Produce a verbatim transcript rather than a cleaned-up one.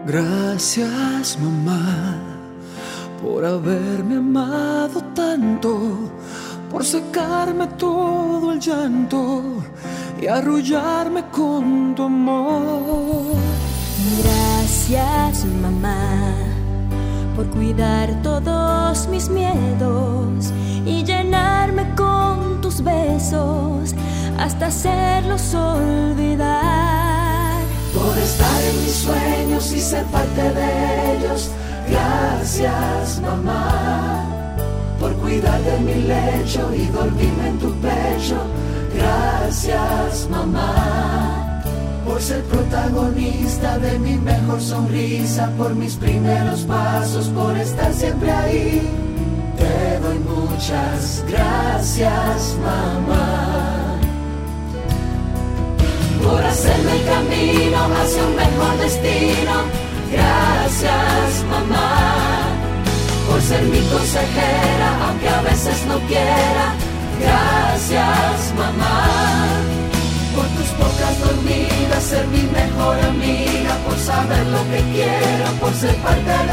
Gracias, mamá, por haberme amado tanto, por secarme todo el llanto y arrullarme con tu amor. Gracias, mamá, por cuidar todos mis miedos y llenarme con tus besos hasta hacerlos olvidar. Por estar en mis sueños y ser parte de ellos. Gracias, mamá, por cuidar de mi lecho y dormirme en tu pecho. Gracias, mamá, por ser protagonista de mi mejor sonrisa, por mis primeros pasos, por estar siempre ahí. Te doy muchas gracias, mamá, por hacerme el camino hacia un mejor destino. Gracias, mamá, por ser mi consejera, aunque a veces no quiera. Gracias, mamá, por tus pocas dormidas, ser mi mejor amiga, por saber lo que quiero, por ser parte de